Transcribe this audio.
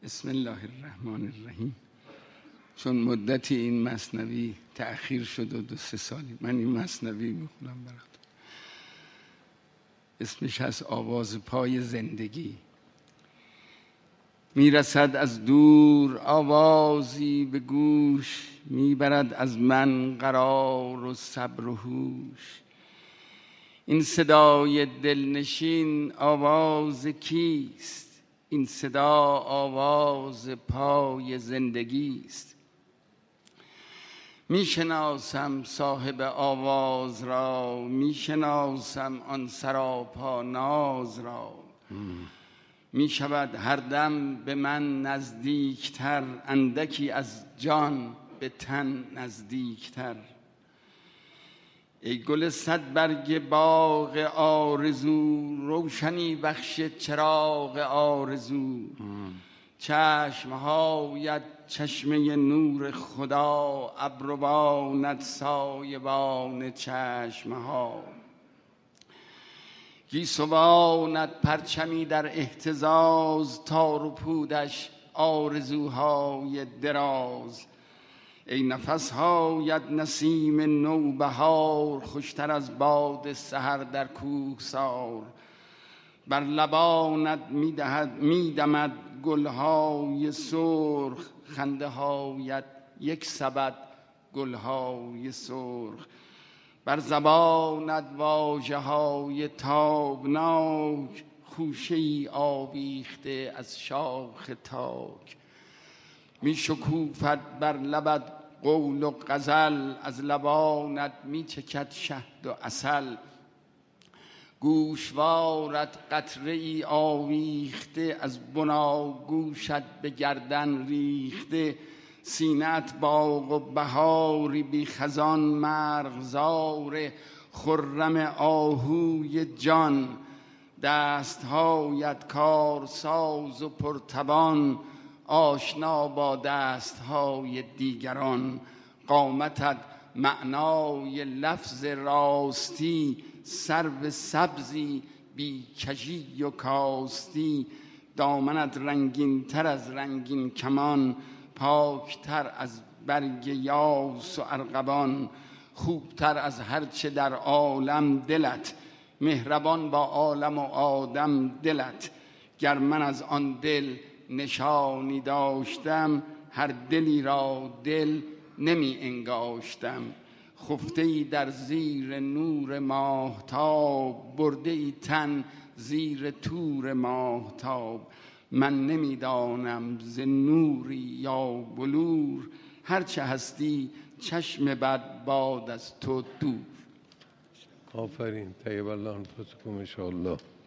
بسم الله الرحمن الرحیم. چون مدتی این مثنوی تأخیر شد و 2-3 سالی من این مثنوی میخونم برات. اسمش هست آواز پای زندگی. میرسد از دور آوازی به گوش، میبرد از من قرار و صبر و هوش. این صدای دلنشین آواز کیست؟ این صدا آواز پای زندگی است. میشناسم صاحب آواز را، میشناسم آن سراپا ناز را. میشود هر دم به من نزدیکتر، اندکی از جان به تن نزدیکتر. ای گل صد برگ باغ آرزو، روشنی بخش چراغ آرزو. چشمهایت چشمه نور خدا، ابروانت سایبان چشمها. گیسوانت پرچمی در اهتزاز، تار و پودش آرزوهای دراز. ای نفسهایت نسیم نوبهار، خوشتر از باد سحر در کوهسار. بر لبانت میدمد گلهای سرخ، خنده هایت یک سبد گلهای سرخ. بر زبانت واژه های تابناک، خوشه ای آویخته از شاخ تاک. می شکوفد بر لبت قول و غزل، از لبانت می چکد شهد و عسل. گوشوارت قطره ای آویخته، از بناگوشت به گردن ریخته. سینه‌ات باغ و بهاری بی خزان، مرغزار خرم آهوی جان. دستهایت کارساز و پرتوان، آشنا با دستهای دیگران. قامتت معنای لفظ راستی، سرو سبزی بی کژی و کاستی. دامنت رنگین تر از رنگین کمان، پاکتر از برگ یاس و ارغوان. خوبتر از هرچه در عالم دلت، مهربان با عالم و آدم دلت. گر من از آن دل نشانی داشتم، هر دلی را دل نمی انگاشتم. خفته ای در زیر نور ماهتاب، برده ای تن زیر تور ماهتاب. من نمیدانم ز نوری یا بلور، هرچه هستی چشم بد باد از تو دور. آفرین. طیب الله انفسکم ان شاء الله.